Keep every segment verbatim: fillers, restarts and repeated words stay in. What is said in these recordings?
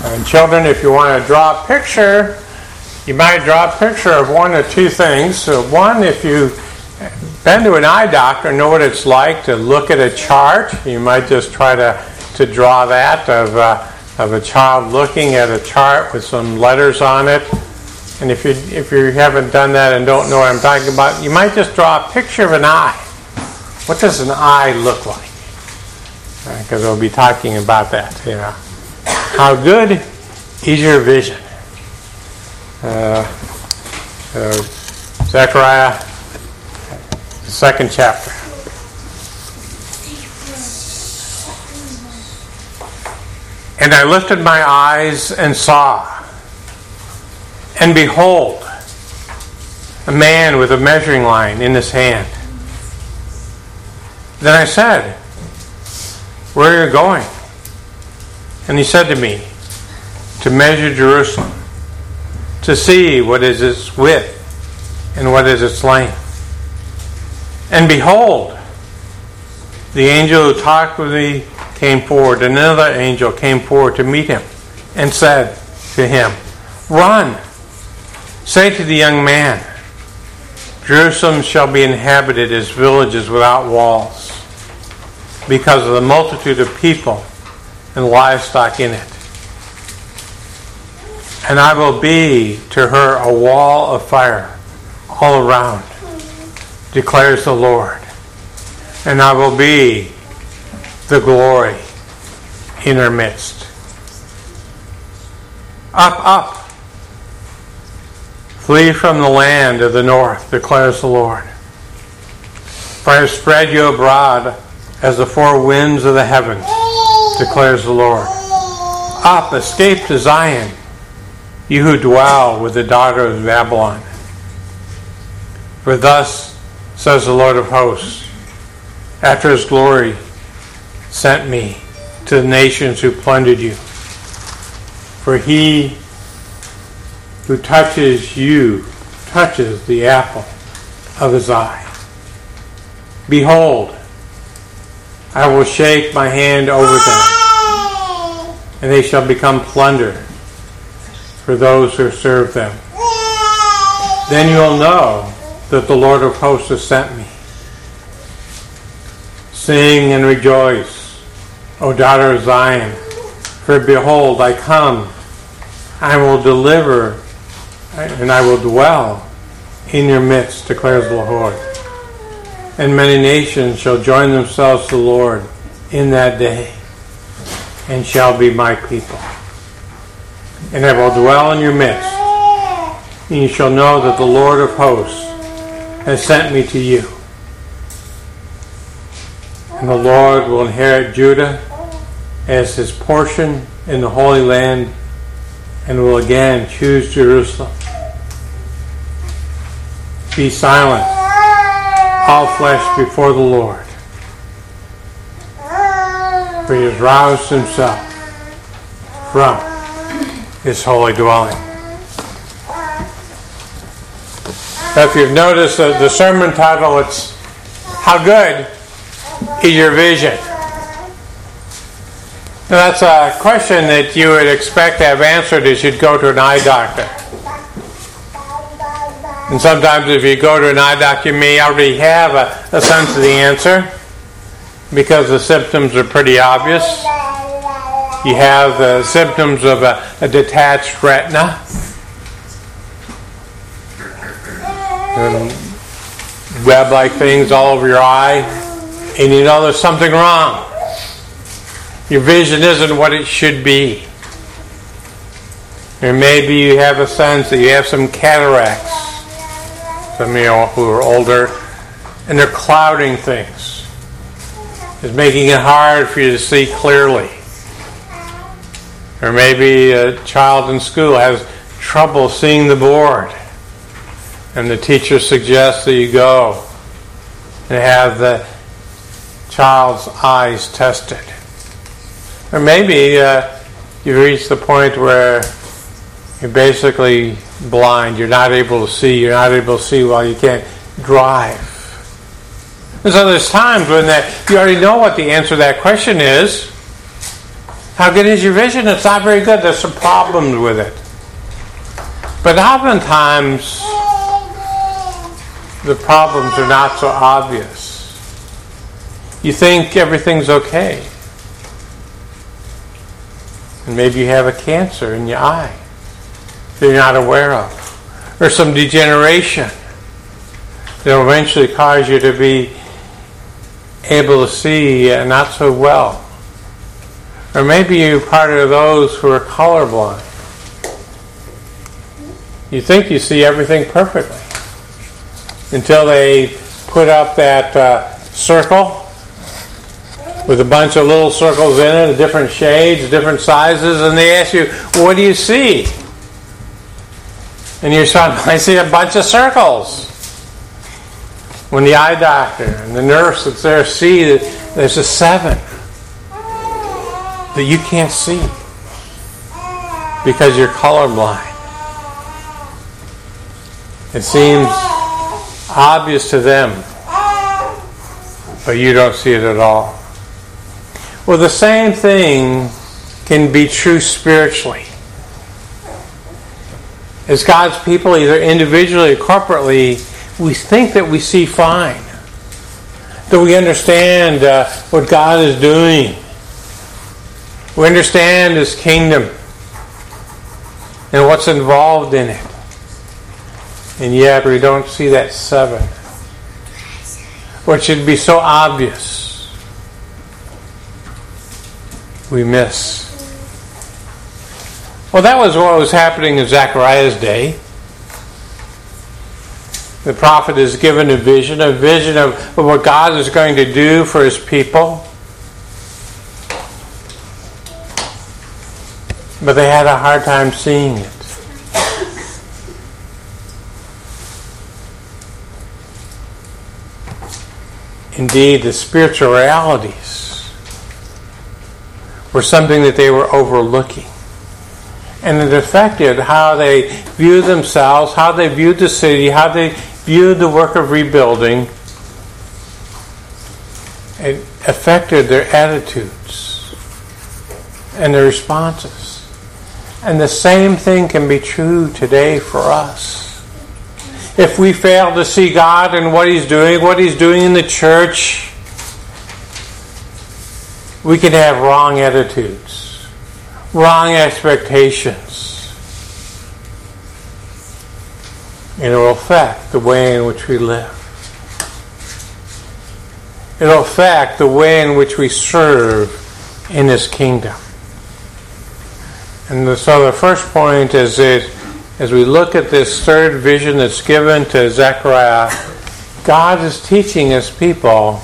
And children, if you want to draw a picture, you might draw a picture of one or two things. So one, if you've been to an eye doctor, know what it's like to look at a chart. You might just try to, to draw that of, uh, of a child looking at a chart with some letters on it. And if you, if you haven't done that and don't know what I'm talking about, you might just draw a picture of an eye. What does an eye look like? Because uh, we'll be talking about that, you know. How good is your vision? Uh, uh, Zechariah, the second chapter. And I lifted my eyes and saw, and behold, a man with a measuring line in his hand. Then I said, where are you going? And he said to me, to measure Jerusalem, to see what is its width and what is its length. And behold, the angel who talked with me came forward, and another angel came forward to meet him, and said to him, run, say to the young man, Jerusalem shall be inhabited as villages without walls, because of the multitude of people and livestock in it. And I will be to her a wall of fire all around, declares the Lord. And I will be the glory in her midst. Up, up, flee from the land of the north, declares the Lord. For I have spread you abroad as the four winds of the heavens, declares the Lord. Up, escape to Zion, you who dwell with the daughter of Babylon. For thus says the Lord of hosts, after his glory sent me to the nations who plundered you. For he who touches you touches the apple of his eye. Behold, I will shake my hand over them, and they shall become plunder for those who serve them. Then you will know that the Lord of hosts has sent me. Sing and rejoice, O daughter of Zion, for behold, I come, I will deliver, and I will dwell in your midst, declares the Lord. And many nations shall join themselves to the Lord in that day, and shall be my people. And I will dwell in your midst, and you shall know that the Lord of hosts has sent me to you. And the Lord will inherit Judah as his portion in the Holy Land, and will again choose Jerusalem. Be silent, all flesh before the Lord, for he has roused himself from his holy dwelling. If you've noticed uh, the sermon title, it's How Good is Your Vision? Now that's a question that you would expect to have answered as you'd go to an eye doctor. And sometimes if you go to an eye doctor, you may already have a, a sense of the answer, because the symptoms are pretty obvious. You have the symptoms of a, a detached retina, and web-like things all over your eye, and you know there's something wrong. Your vision isn't what it should be. Or maybe you have a sense that you have some cataracts. Some of you who are older, and they're clouding things. It's making it hard for you to see clearly. Or maybe a child in school has trouble seeing the board, and the teacher suggests that you go and have the child's eyes tested. Or maybe uh, you've reached the point where you're basically blind. You're not able to see. You're not able to see while you can't drive. And so there's times when that you already know what the answer to that question is, How good is your vision? It's not very good. There's some problems with it. But oftentimes, the problems are not so obvious. You think everything's okay. And maybe you have a cancer in your eye that you're not aware of. Or some degeneration that will eventually cause you to be able to see uh, not so well. Or maybe you're part of those who are colorblind. You think you see everything perfectly until they put up that uh, circle with a bunch of little circles in it, different shades, different sizes, and they ask you, what do you see? And you're saying, I see a bunch of circles. When the eye doctor and the nurse that's there see that there's a seven that you can't see because you're colorblind. It seems obvious to them, but you don't see it at all. Well, the same thing can be true spiritually. As God's people, either individually or corporately, we think that we see fine, that we understand uh, what God is doing. We understand His kingdom and what's involved in it. And yet we don't see that seven, which should be so obvious. We miss. Well, that was what was happening in Zechariah's day. The prophet is given a vision, a vision of, of what God is going to do for His people. But they had a hard time seeing it. Indeed, the spiritual realities were something that they were overlooking. And it affected how they viewed themselves, how they viewed the city, how they viewed the work of rebuilding. It affected their attitudes and their responses. And the same thing can be true today for us. If we fail to see God and what He's doing, what He's doing in the church, we can have wrong attitudes, wrong expectations. And it will affect the way in which we live. It will affect the way in which we serve in His kingdom. And so the first point is that as we look at this third vision that's given to Zechariah, God is teaching His people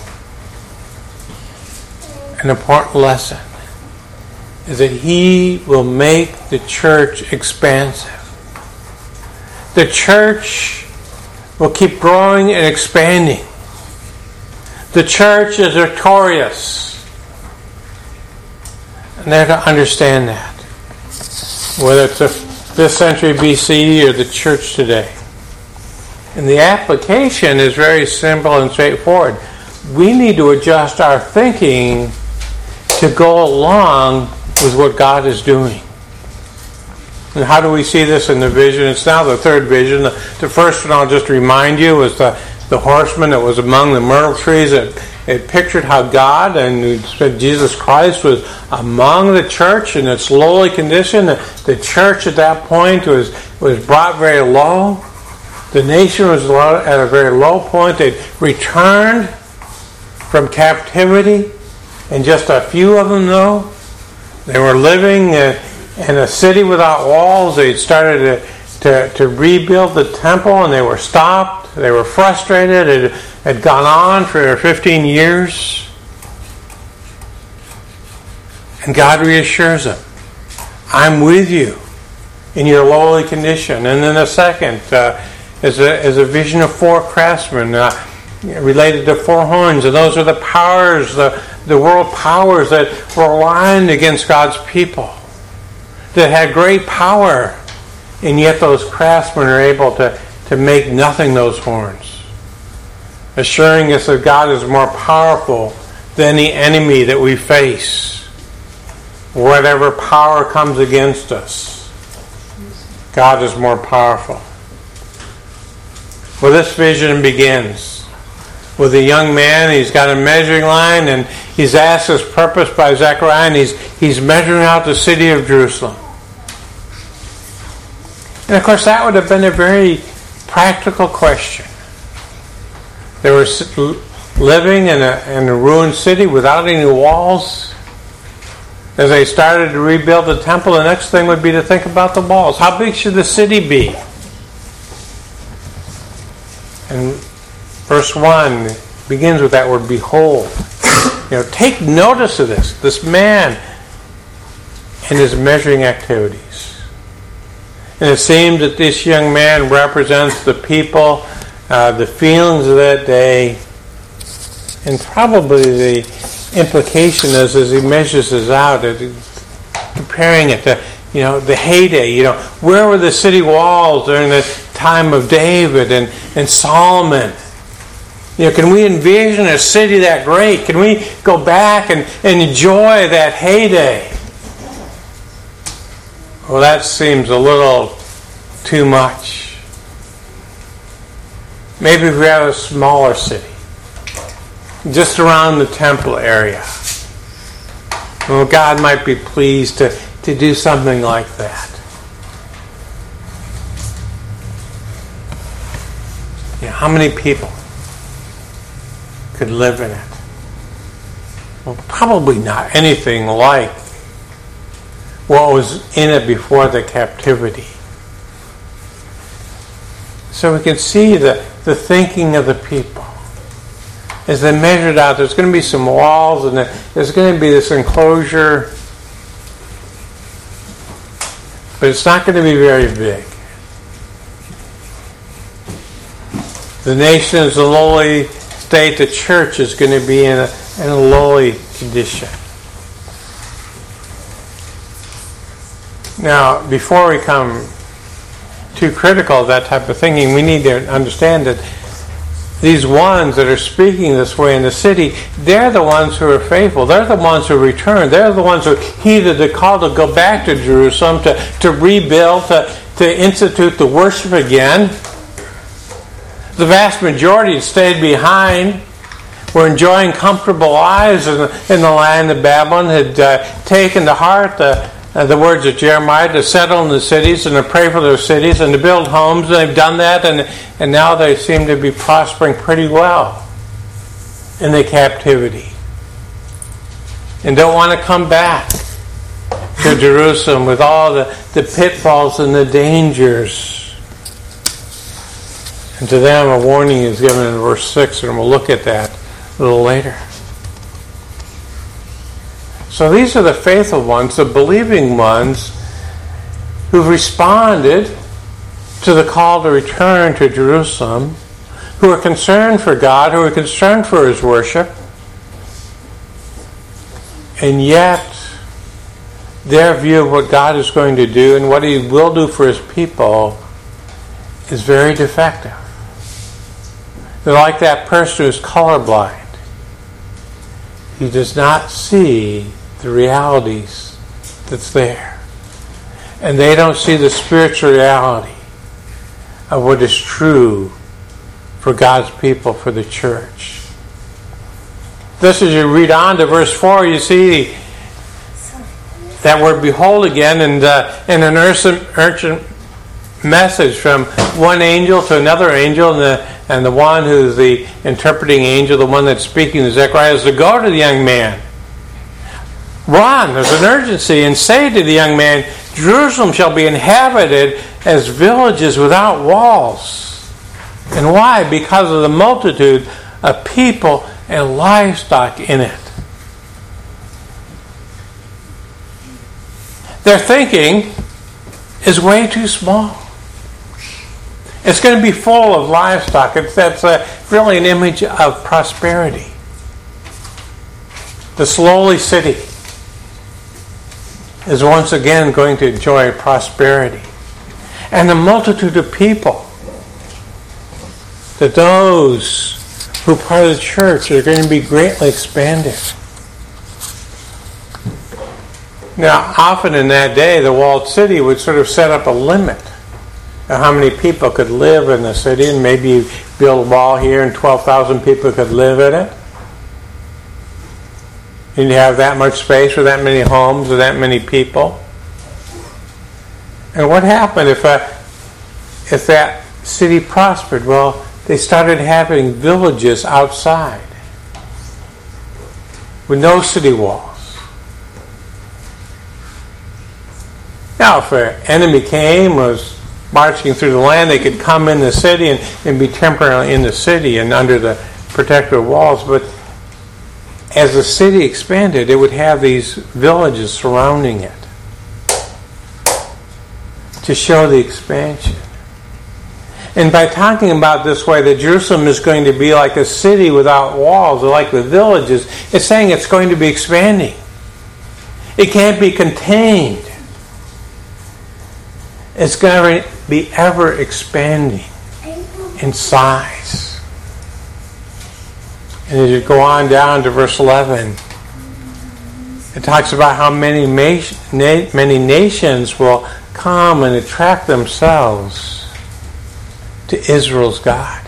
an important lesson, is that He will make the church expansive. The church will keep growing and expanding. The church is victorious. And they're to understand that, whether it's the fifth century B C or the church today. And the application is very simple and straightforward. We need to adjust our thinking to go along with what God is doing. And how do we see this in the vision? It's now the third vision. The, the first one, I'll just remind you, was the, the horseman that was among the myrtle trees. It, it pictured how God and Jesus Christ was among the church in its lowly condition. The, the church at that point was, was brought very low. The nation was at a very low point. They'd returned from captivity, and just a few of them, though, they were living in a city without walls. They'd started to, to, to rebuild the temple, and they were stopped. They were frustrated. It had gone on for fifteen years. And God reassures them, I'm with you in your lowly condition. And then the second uh, is, a, is a vision of four craftsmen uh, related to four horns. And those are the powers, the, the world powers that were aligned against God's people, that had great power. And yet those craftsmen are able to, to make nothing those horns, assuring us that God is more powerful than the enemy that we face. whatever power comes against us, God is more powerful. Well, this vision begins with a young man. He's got a measuring line, and he's asked his purpose by Zechariah, and he's, he's measuring out the city of Jerusalem. And of course, that would have been a very practical question. They were living in a, in a ruined city without any walls. As they started to rebuild the temple, the next thing would be to think about the walls. How big should the city be? And verse one begins with that word, behold. You know, take notice of this. This man and his measuring activities. And it seems that this young man represents the people, uh, the feelings of that day, and probably the implication is as he measures this out, comparing it to, you know, the heyday. You know, where were the city walls during the time of David and, and Solomon? You know, can we envision a city that great? Can we go back and, and enjoy that heyday? Well, that seems a little too much. Maybe if we have a smaller city, just around the temple area, well, God might be pleased to, to do something like that. You know, how many people could live in it? Well, probably not anything like what was in it before the captivity. So we can see the, the thinking of the people. As they measured out, there's going to be some walls and there's going to be this enclosure, but it's not going to be very big. The nation is a lowly state. The church is going to be in a, in a lowly condition. Now, before we come too critical of that type of thinking, we need to understand that these ones that are speaking this way in the city, they're the ones who are faithful. They're the ones who return. They're the ones who heeded the call to go back to Jerusalem, to, to rebuild, to, to institute the worship again. The vast majority stayed behind, were enjoying comfortable lives in the, in the land of Babylon, had uh, taken to heart the, uh, the words of Jeremiah to settle in the cities and to pray for their cities and to build homes. And they've done that, and, and now they seem to be prospering pretty well in the captivity. And don't want to come back to Jerusalem with all the, the pitfalls and the dangers. And to them a warning is given in verse six, and we'll look at that a little later. So these are the faithful ones, the believing ones, who've responded to the call to return to Jerusalem, who are concerned for God, who are concerned for His worship, and yet their view of what God is going to do and what He will do for His people is very defective. They're like that person who's colorblind. He does not see the realities that's there. And they don't see the spiritual reality of what is true for God's people, for the church. Just as you read on to verse four, you see that word behold again, and, uh, and an urgent, urgent message from one angel to another angel, and the And the one who's the interpreting angel, the one that's speaking to Zechariah, is to go to the young man. Run, there's an urgency, and say to the young man, Jerusalem shall be inhabited as villages without walls. And why? Because of the multitude of people and livestock in it. Their thinking is way too small. It's going to be full of livestock. It's, that's a, really an image of prosperity. This lowly city is once again going to enjoy prosperity. And the multitude of people, that those who are part of the church are going to be greatly expanded. Now, often in that day, the walled city would sort of set up a limit of how many people could live in the city, and maybe you build a wall here and twelve thousand people could live in it. And you have that much space for that many homes or that many people. And what happened if a, if that city prospered? Well, they started having villages outside with no city walls. Now, if an enemy came, was marching through the land, they could come in the city and, and be temporarily in the city and under the protective walls. But as the city expanded, it would have these villages surrounding it to show the expansion. And by talking about this way, that Jerusalem is going to be like a city without walls, or like the villages, it's saying it's going to be expanding. It can't be contained. It's going to be ever expanding in size. And as you go on down to verse eleven, it talks about how many many nations will come and attract themselves to Israel's God.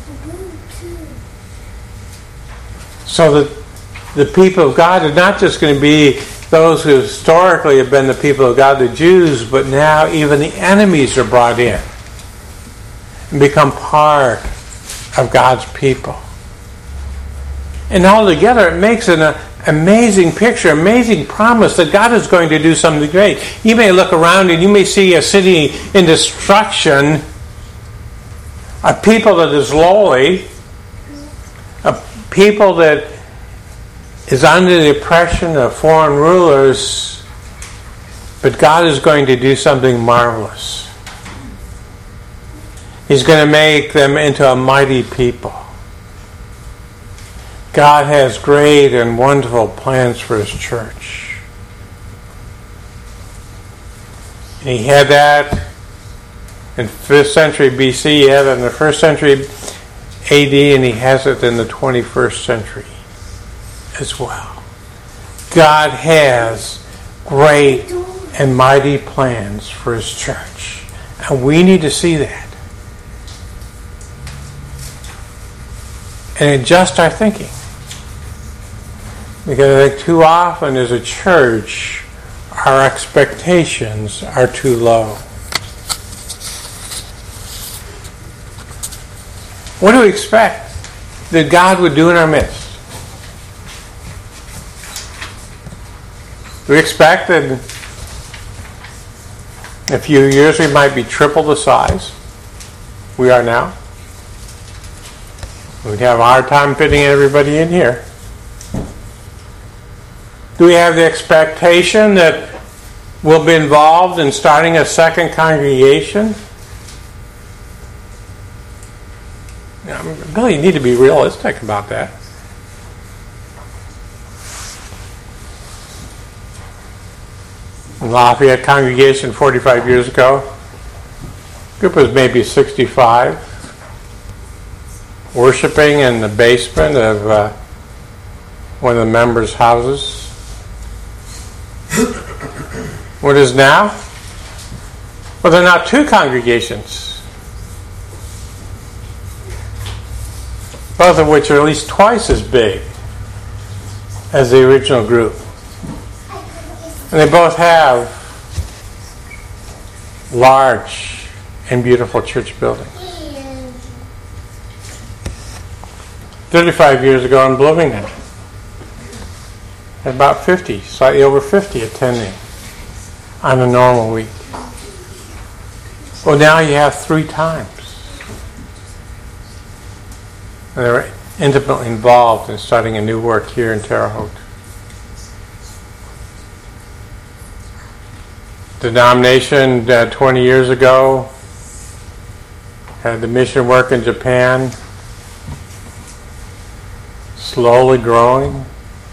So that the people of God are not just going to be those who historically have been the people of God, the Jews, but now even the enemies are brought in and become part of God's people. And altogether it makes an uh, amazing picture, amazing promise that God is going to do something great. You may look around and you may see a city in destruction, a people that is lowly, a people that is under the oppression of foreign rulers, but God is going to do something marvelous. He's going to make them into a mighty people. God has great and wonderful plans for His church. And He had that in fifth century B C, He had it in the first century A D, and He has it in the twenty-first century as well. God has great and mighty plans for His church. And we need to see that. And adjust our thinking. Because I think too often as a church, our expectations are too low. What do we expect that God would do in our midst? Do we expect that in a few years we might be triple the size we are now? We'd have a hard time fitting everybody in here. Do we have the expectation that we'll be involved in starting a second congregation? Now, really, you need to be realistic about that. In Lafayette congregation forty-five years ago, the group was maybe sixty-five, worshiping in the basement of uh, one of the members' houses. What is now? Well, there are now two congregations, both of which are at least twice as big as the original group. And they both have large and beautiful church buildings. thirty-five years ago in Bloomington, had about fifty, slightly over fifty attending on a normal week. Well, now you have three times. And they're intimately involved in starting a new work here in Terre Haute. The denomination uh, twenty years ago had the mission work in Japan, slowly growing.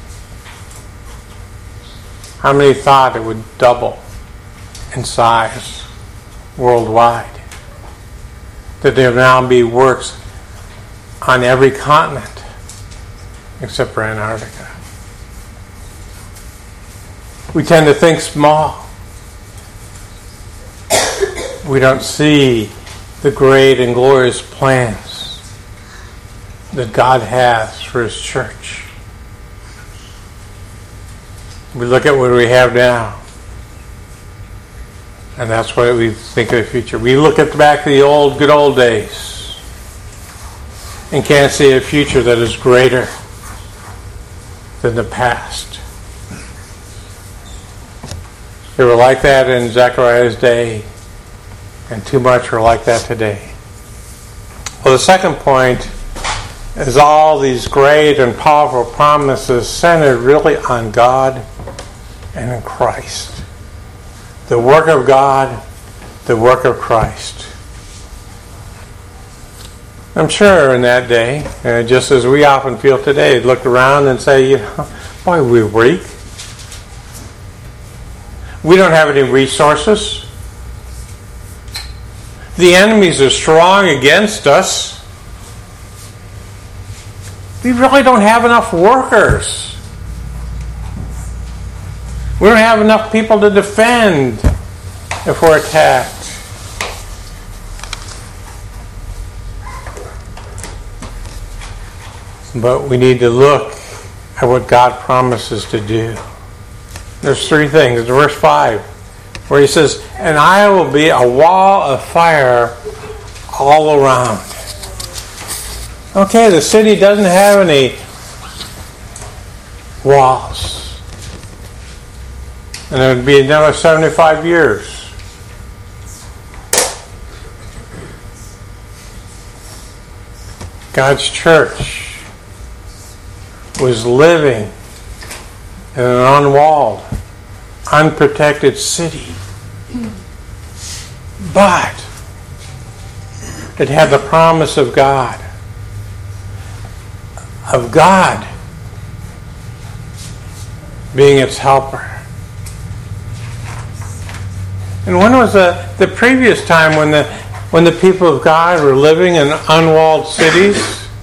How many thought it would double in size worldwide? That there will now be works on every continent except for Antarctica. We tend to think small. We don't see the great and glorious plans that God has for His church. We look at what we have now, and that's what we think of the future. We look at back to the old, good old days and can't see a future that is greater than the past. They were like that in Zechariah's day, and too much are like that today. Well, the second point is all these great and powerful promises centered really on God and in Christ. The work of God, the work of Christ. I'm sure in that day, uh, just as we often feel today, look around and say, you know, boy, we're weak. We don't have any resources. The enemies are strong against us. We really don't have enough workers. We don't have enough people to defend if we're attacked. But we need to look at what God promises to do. There's three things. Verse five, where He says, "And I will be a wall of fire all around." Okay, the city doesn't have any walls. And it would be another seventy-five years. God's church was living in an unwalled, unprotected city. But it had the promise of God. Of God being its helper. And when was the, the previous time when the when the people of God were living in unwalled cities?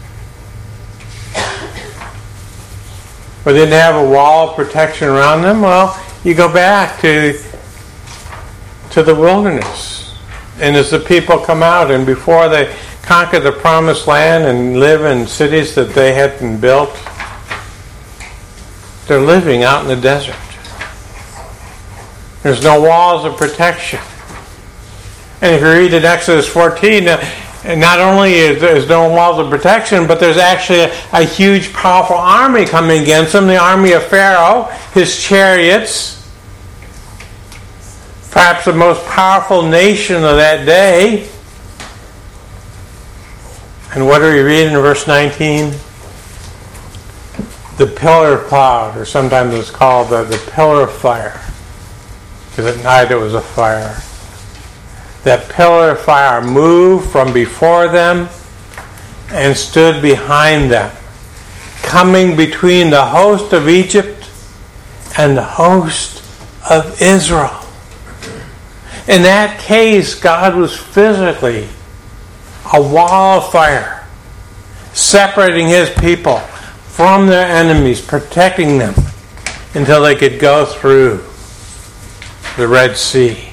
Where they didn't have a wall of protection around them? Well, you go back to to the wilderness. And as the people come out and before they conquer the promised land and live in cities that they hadn't built, they're living out in the desert. There's no walls of protection. And if you read in Exodus fourteen, uh, not only is there no walls of protection, but there's actually a, a huge, powerful army coming against them, the army of Pharaoh, his chariots, perhaps the most powerful nation of that day. And what do we read in verse nineteen? The pillar of cloud, or sometimes it's called the, the pillar of fire. Because at night it was a fire. That pillar of fire moved from before them and stood behind them, coming between the host of Egypt and the host of Israel. In that case, God was physically a wall of fire, separating His people from their enemies, protecting them until they could go through the Red Sea.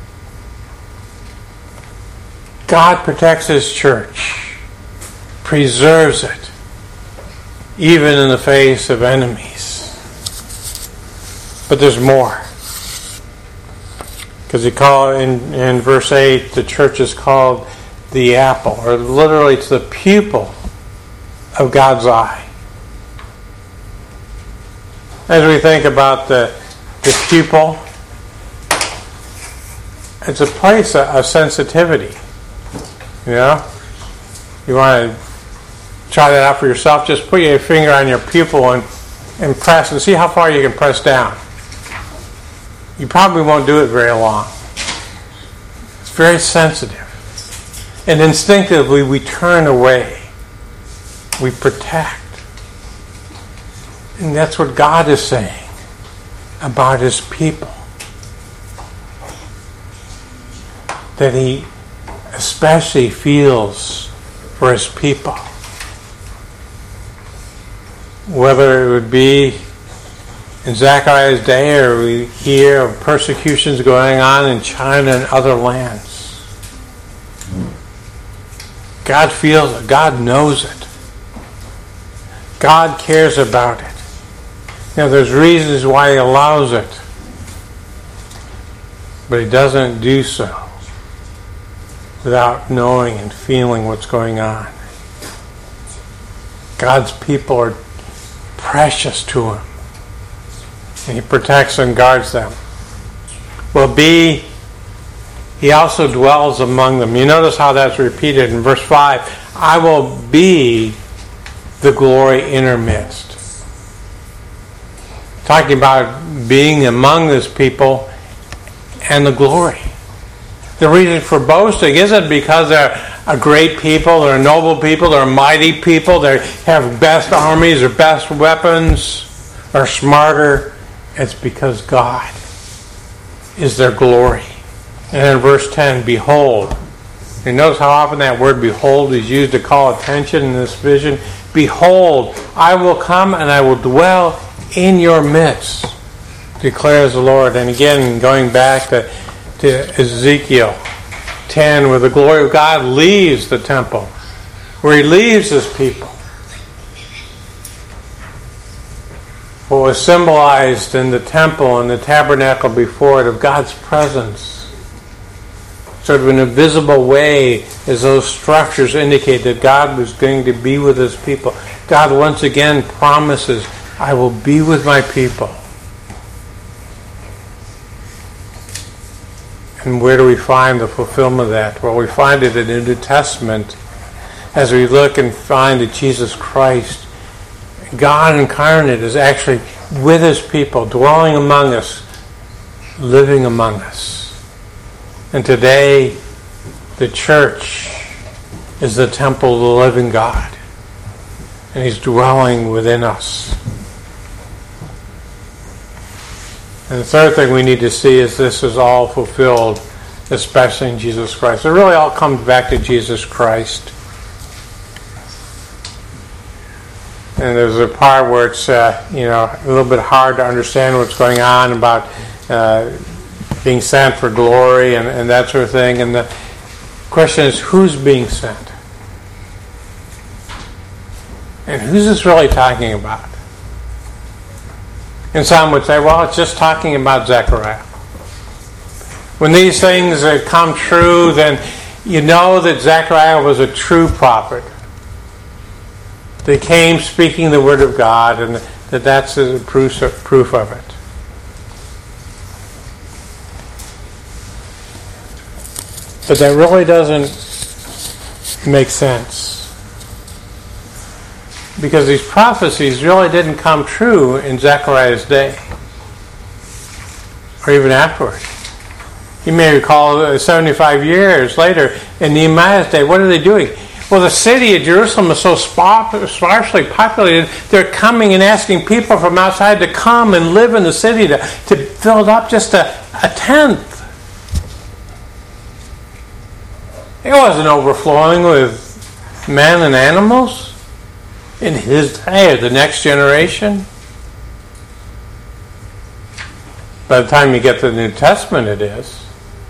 God protects His church, preserves it, even in the face of enemies. But there's more. Because he called in, in verse eight, the church is called the apple, or literally it's the pupil of God's eye. As we think about the, the pupil, it's a place of, of sensitivity. You know? You want to try that out for yourself? Just put your finger on your pupil and, and press and see how far you can press down. You probably won't do it very long. It's very sensitive. And instinctively we turn away. We protect. And that's what God is saying about His people. That He especially feels for His people. Whether it would be in Zechariah's day, or we hear of persecutions going on in China and other lands. God feels it. God knows it. God cares about it. You know, there's reasons why He allows it, but He doesn't do so without knowing and feeling what's going on. God's people are precious to Him, and He protects and guards them. Well, B, He also dwells among them. You notice how that's repeated in verse five. I will be the glory in her midst. Talking about being among this people and the glory. The reason for boasting isn't because they're a great people, they're a noble people, they're a mighty people, they have best armies or best weapons, or smarter. It's because God is their glory. And in verse ten, behold. You notice how often that word behold is used to call attention in this vision. Behold, I will come and I will dwell in your midst, declares the Lord. And again, going back to, to Ezekiel ten, where the glory of God leaves the temple, where He leaves His people. What was symbolized in the temple and the tabernacle before it of God's presence, sort of an invisible way, as those structures indicate that God was going to be with His people. God once again promises, I will be with my people. And where do we find the fulfillment of that? Well, we find it in the New Testament as we look and find that Jesus Christ, God incarnate, is actually with His people, dwelling among us, living among us. And today, the church is the temple of the living God. And He's dwelling within us. And the third thing we need to see is this is all fulfilled, especially in Jesus Christ. It really all comes back to Jesus Christ. And there's a part where it's uh, you know a little bit hard to understand what's going on about uh, being sent for glory and, and that sort of thing. And the question is, who's being sent? And who's this really talking about? And some would say, well, it's just talking about Zechariah. When these things uh, come true, then you know that Zechariah was a true prophet. They came speaking the word of God, and that that's the proof of, proof of it. But that really doesn't make sense. Because these prophecies really didn't come true in Zechariah's day. Or even afterwards. You may recall uh, seventy-five years later in Nehemiah's day, what are they doing? Well, the city of Jerusalem is so sparsely populated, they're coming and asking people from outside to come and live in the city, to, to fill it up just a, a tenth. It wasn't overflowing with men and animals in his day, or the next generation. By the time you get to the New Testament, it is.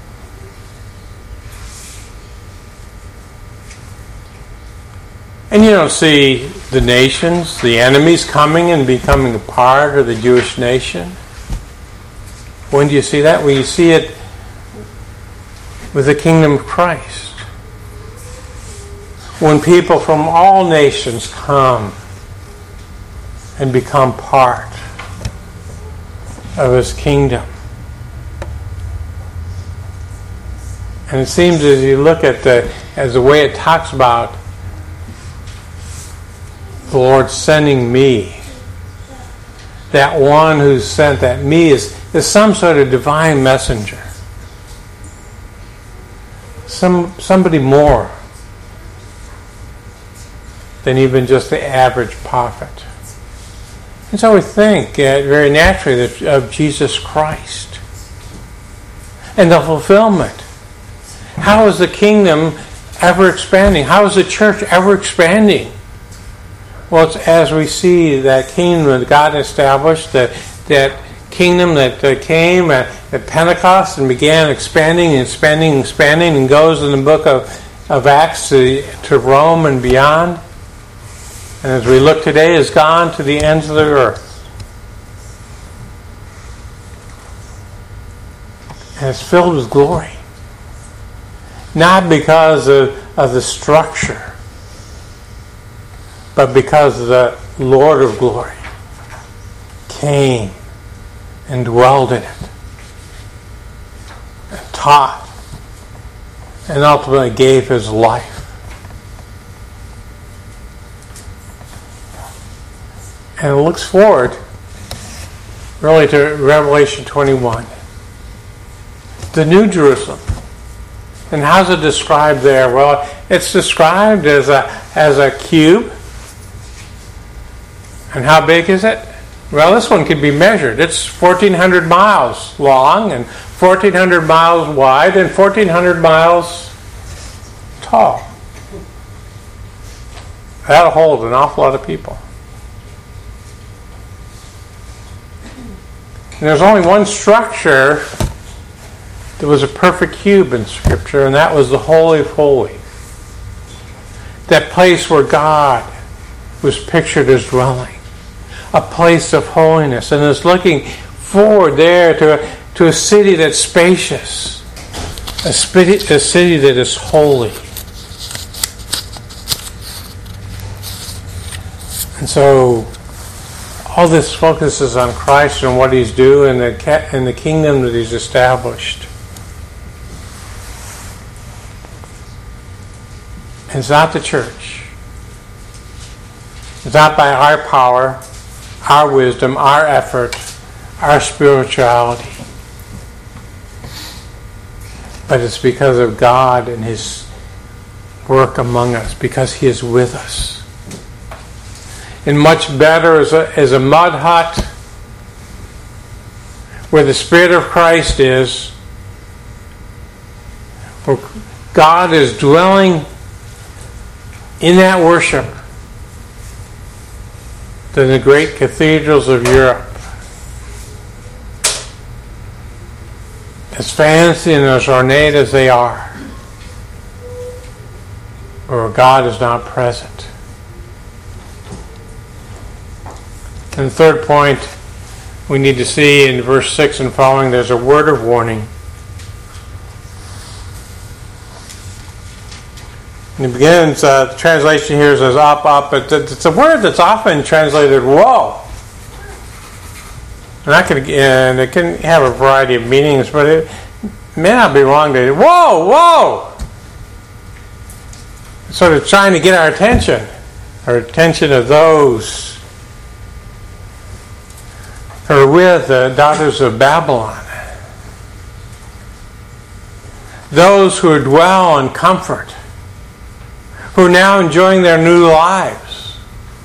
And you don't see the nations, the enemies coming and becoming a part of the Jewish nation. When do you see that? Well, you see it with the kingdom of Christ. When people from all nations come and become part of His kingdom. And it seems as you look at the as the way it talks about the Lord sending me, that one who's sent, that me is, is some sort of divine messenger. Some somebody more than even just the average prophet. And so we think uh, very naturally that, of Jesus Christ and the fulfillment. How is the kingdom ever expanding? How is the church ever expanding? Well, it's as we see that kingdom that God established, the, that kingdom that uh, came at, at Pentecost and began expanding and expanding and expanding and goes in the book of, of Acts to, to Rome and beyond. And as we look today, has gone to the ends of the earth. And it's filled with glory. Not because of, of the structure, but because the Lord of glory came and dwelled in it, and taught, and ultimately gave his life. And it looks forward really to Revelation twenty-one. The New Jerusalem. And how's it described there? Well, it's described as a as a cube. And how big is it? Well, this one can be measured. It's fourteen hundred miles long and fourteen hundred miles wide and fourteen hundred miles tall. That'll hold an awful lot of people. And there's only one structure that was a perfect cube in Scripture, and that was the Holy of Holies. That place where God was pictured as dwelling. A place of holiness. And is looking forward there to a, to a city that's spacious. A, sp- a city that is holy. And so all this focuses on Christ and what he's doing and the, and the kingdom that he's established. It's not the church. It's not by our power, our wisdom, our effort, our spirituality. But it's because of God and his work among us, because he is with us. And much better is a, is a mud hut where the Spirit of Christ is, where God is dwelling in that worship, than the great cathedrals of Europe. As fancy and as ornate as they are, where God is not present. And the third point we need to see in verse six and following, there's a word of warning. And it begins, uh, the translation here says up, up, but it's a word that's often translated whoa. And, I can, and it can have a variety of meanings, but it may not be wrong to whoa, whoa! It's sort of trying to get our attention, our attention of those who are with the daughters of Babylon. Those who dwell in comfort, who are now enjoying their new lives,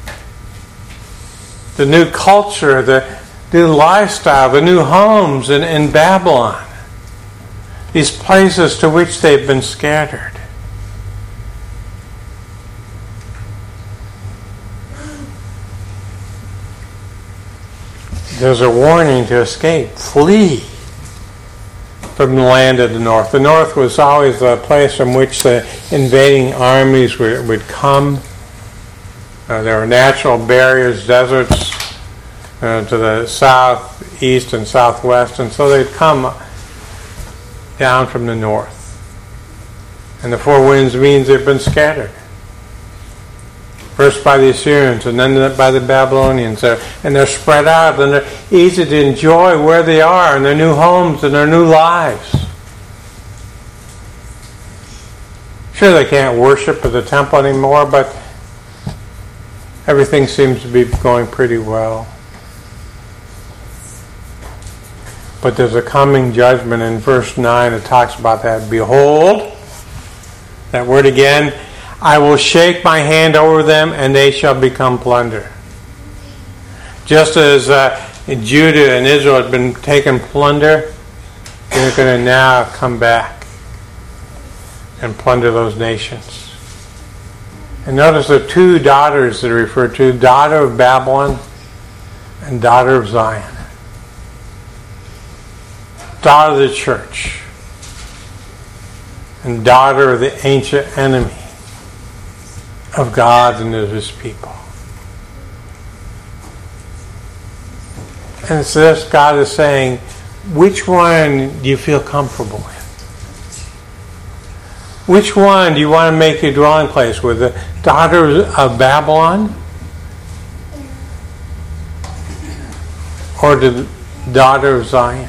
the new culture, the new lifestyle, the new homes in, in Babylon, these places to which they've been scattered. There's a warning to escape, flee from the land of the north. The north was always the place from which the invading armies would, would come. Uh, there were natural barriers, deserts uh, to the south, east, and southwest, and so they'd come down from the north. And the four winds means they've been scattered. First by the Assyrians, and then by the Babylonians. And they're spread out, and they're easy to enjoy where they are, and their new homes, and their new lives. Sure, they can't worship at the temple anymore, but everything seems to be going pretty well. But there's a coming judgment in verse nine that talks about that. Behold, that word again, I will shake my hand over them, and they shall become plunder. Just as uh, Judah and Israel had been taken plunder, they're going to now come back and plunder those nations. And notice the two daughters that are referred to, daughter of Babylon and daughter of Zion. daughter of the church, and daughter of the ancient enemy of God and of his people. And so this God is saying, which one do you feel comfortable with? Which one do you want to make your dwelling place with? The daughter of Babylon? Or the daughter of Zion?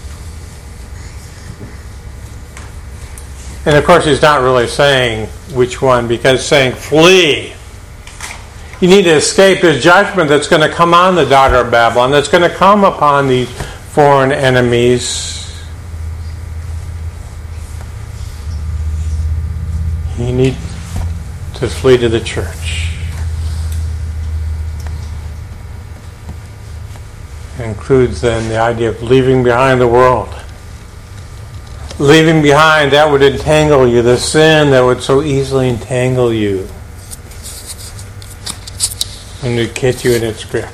And of course he's not really saying which one, because he's saying flee. You need to escape the judgment that's going to come on the daughter of Babylon, that's going to come upon these foreign enemies. You need to flee to the church. It includes then the idea of leaving behind the world. Leaving behind that would entangle you, the sin that would so easily entangle you and would get you in its grip.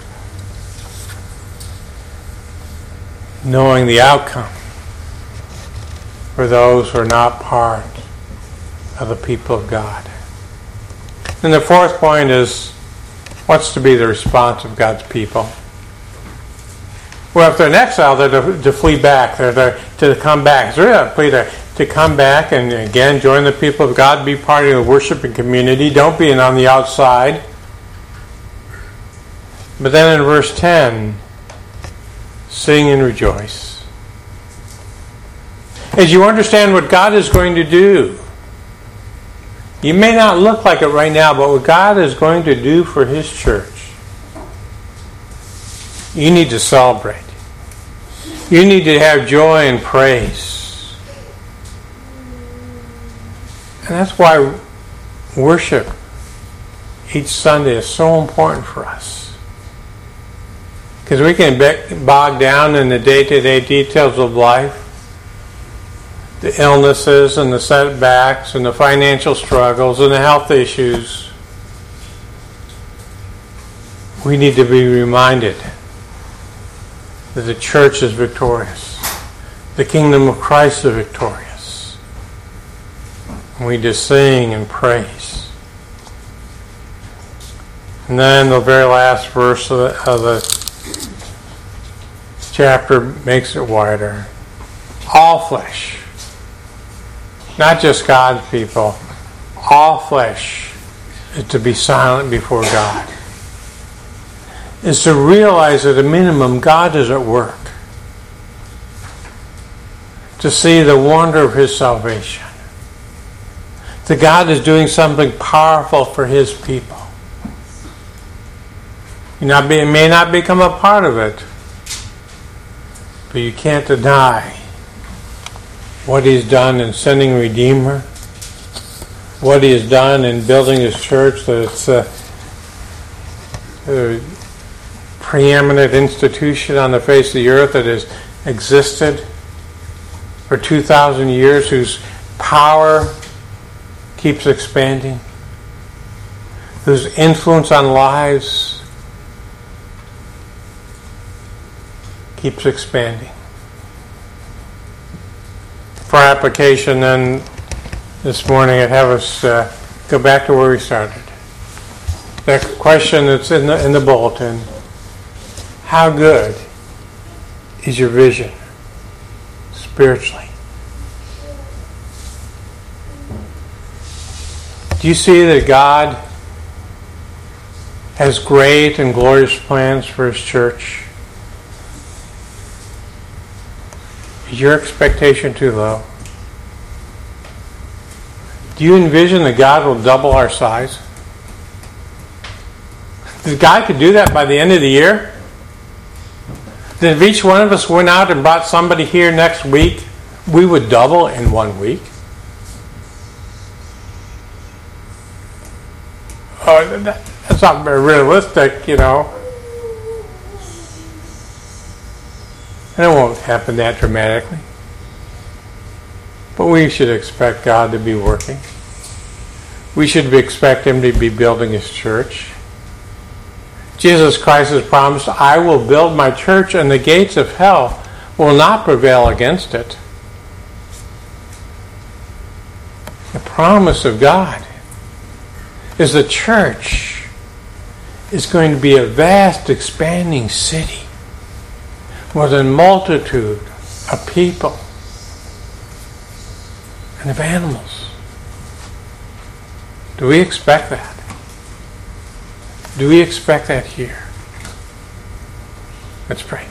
Knowing the outcome for those who are not part of the people of God. And the fourth point is, what's to be the response of God's people? Well, if they're in exile, they're to, to flee back. They're to, to come back. They're to, to, to come back and again join the people of God, be part of the worshiping community. Don't be on the outside. But then in verse ten, sing and rejoice. As you understand what God is going to do, you may not look like it right now, but what God is going to do for His church, you need to celebrate. You need to have joy and praise. And that's why worship each Sunday is so important for us. Because we can be bogged down in the day-to-day details of life, the illnesses and the setbacks and the financial struggles and the health issues. We need to be reminded that the church is victorious. The kingdom of Christ is victorious. And we just sing and praise. And then the very last verse of the, of the chapter makes it wider. All flesh, not just God's people, all flesh is to be silent before God. Is to realize at a minimum God is at work. To see the wonder of His salvation. That God is doing something powerful for His people. You not be, may not become a part of it, but you can't deny what He's done in sending a Redeemer, what He has done in building His church, that it's a, a preeminent institution on the face of the earth that has existed for two thousand years, whose power keeps expanding, whose influence on lives keeps expanding. For our application then this morning, I'd have us uh, go back to where we started. That question that's in the, in the bulletin: how good is your vision spiritually? Do you see that God has great and glorious plans for His church? Is your expectation too low? Do you envision that God will double our size? That God could do that by the end of the year? That if each one of us went out and brought somebody here next week, we would double in one week? Oh, that's not very realistic, you know. And it won't happen that dramatically. But we should expect God to be working. We should expect Him to be building His church. Jesus Christ has promised, I will build my church and the gates of hell will not prevail against it. The promise of God is the church is going to be a vast, expanding city with a multitude of people and of animals. Do we expect that? Do we expect that here? Let's pray.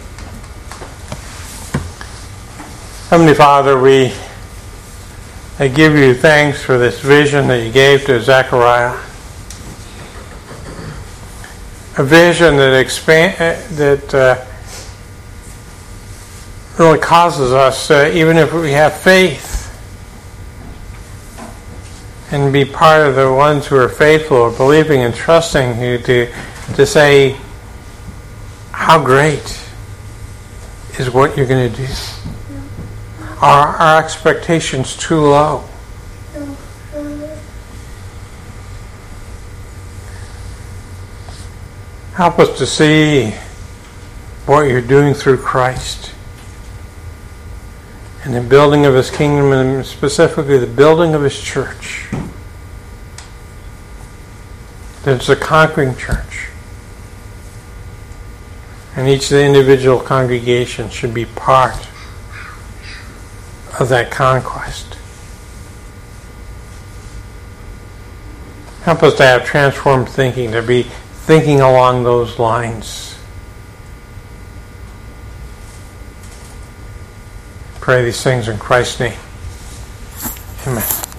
Heavenly Father, we I give you thanks for this vision that you gave to Zechariah. A vision that expand that uh, really causes us, uh, even if we have faith, and be part of the ones who are faithful, believing and trusting you, to to say, how great is what you're going to do. Are our expectations too low? Help us to see what you're doing through Christ and the building of his kingdom, and specifically the building of his church. That it's a conquering church. And each of the individual congregations should be part of that conquest. Help us to have transformed thinking, to be thinking along those lines. Pray these things in Christ's name. Amen.